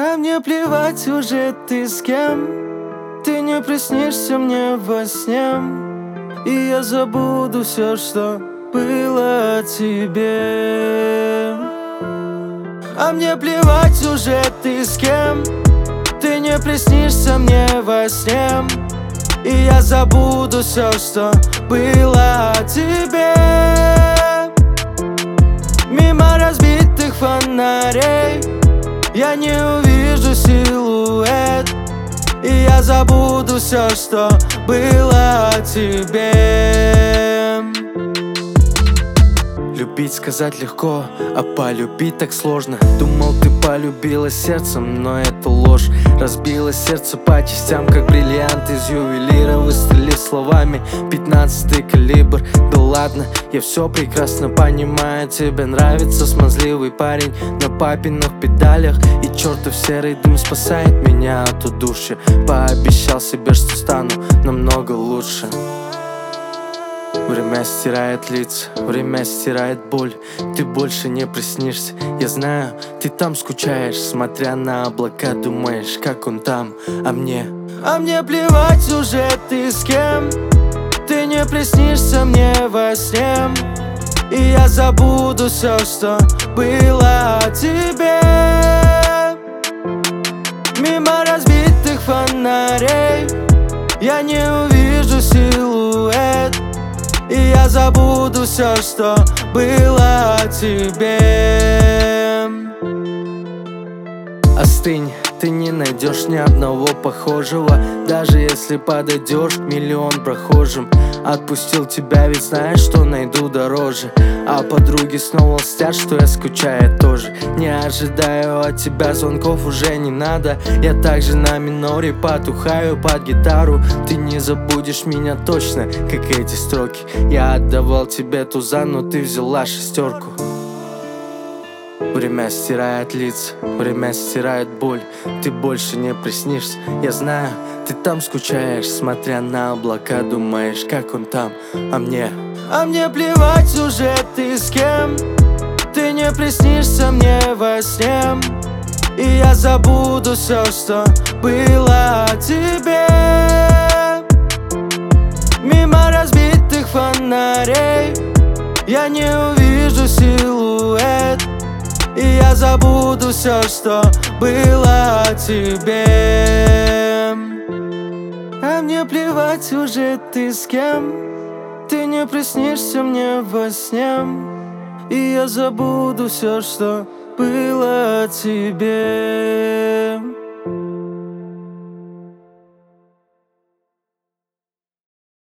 А мне плевать уже ты с кем. Ты не приснишься мне во сне, и я забуду все, что было о тебе. А мне плевать уже ты с кем. Ты не приснишься мне во сне, и я забуду все, что было о тебе. Мимо разбитых фонарей я не увижу силуэт, и я забуду все, что было о тебе. Любить сказать легко, а полюбить так сложно. Думал, ты полюбила сердцем, но это ложь. Разбило сердце по частям, как бриллиант из ювелира. Выстрелив словами 15-й калибр. Да ладно, я все прекрасно понимаю. Тебе нравится смазливый парень на папиных педалях, и чертов серый дым спасает меня от удушья. Пообещал себе, что стану намного лучше. Время стирает лица, время стирает боль. Ты больше не приснишься, я знаю, ты там скучаешь. Смотря на облака, думаешь, как он там, а мне плевать уже ты с кем. Ты не приснишься мне во сне, и я забуду все, что было о тебе. Мимо разбитых фонарей я не увижу силуэт, и я забуду все, что было о тебе. Остынь, ты не найдешь ни одного похожего, даже если подойдешь к миллион прохожим. Отпустил тебя, ведь знаешь, что найду дороже. А подруги снова льстят, что я скучаю тоже. Не ожидаю от тебя звонков, уже не надо. Я также на миноре потухаю под гитару. Ты не забудешь меня точно, как эти строки. Я отдавал тебе туза, но ты взяла шестерку. Время стирает лица, время стирает боль. Ты больше не приснишься, я знаю, ты там скучаешь. Смотря на облака, думаешь, как он там, а мне плевать уже ты с кем. Ты не приснишься мне во сне, и я забуду все, что было о тебе. Мимо разбитых фонарей я не увижу силуэт, и я забуду все, что было о тебе. А мне плевать уже ты с кем. Ты не приснишься мне во сне, и я забуду все, что было о тебе.